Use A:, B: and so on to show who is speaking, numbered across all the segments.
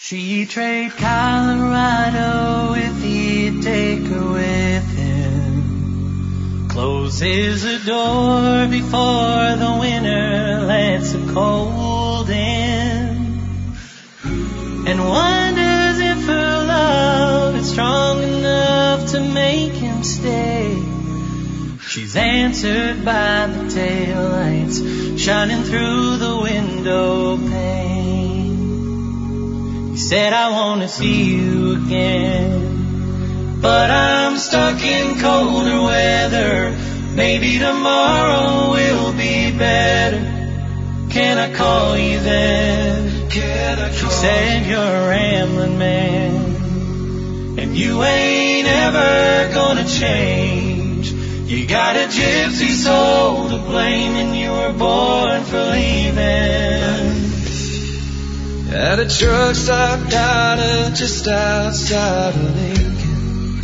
A: She'd trade Colorado if he'd take her with him. Closes the door before the winter lets the cold in, and wonders if her love is strong enough to make him stay. She's answered by the taillights shining through the window pane. He said, I want to see you again, but I'm stuck in colder weather. Maybe tomorrow will be better. Can I call you then? She said, you're a rambling man, and you ain't ever gonna change. You got a gypsy soul to blame, and you were born for leaving.
B: At a truck stop down just outside of Lincoln,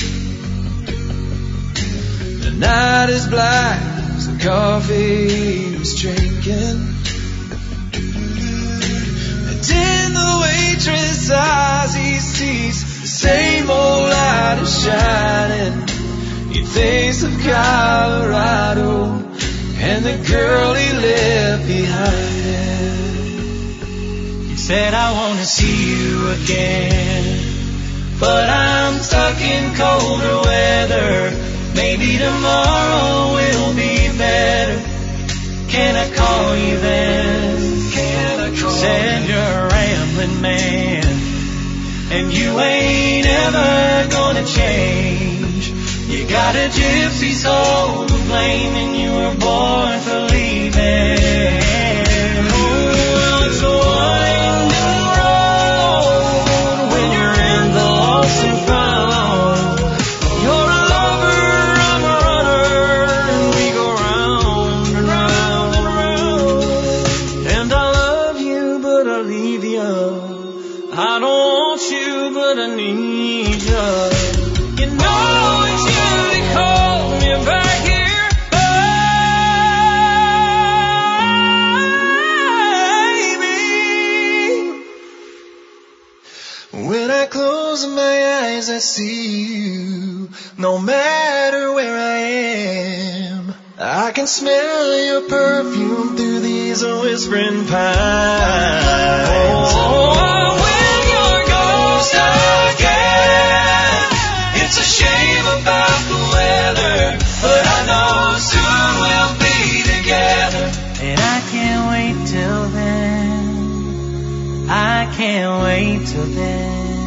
B: the night is black as the coffee he was drinking, and in the waitress' eyes he sees the same old light is shining. He thinks of Colorado and the girl he left behind.
A: He said, I want to see you again, but I'm stuck in colder weather. Maybe tomorrow will be better. Can I call you then? She said, you're a rambling man, and you ain't ever gonna change. You got a gypsy soul to blame, and you were born for leaving. Oh, it's a winding road when you're in the lost and found. You're a lover, I'm a runner, and we go round and round and round. And I love you, but I leave you. I don't want you, but I need you. You know it's you that called me back here, baby.
B: When I close my eyes, I see you. No matter where I am, I can smell your perfume through these whispering pines.
A: Oh, when you're ghost again, it's a shame about the weather, but I know soon we'll be together. And I can't wait till then. I can't wait till then.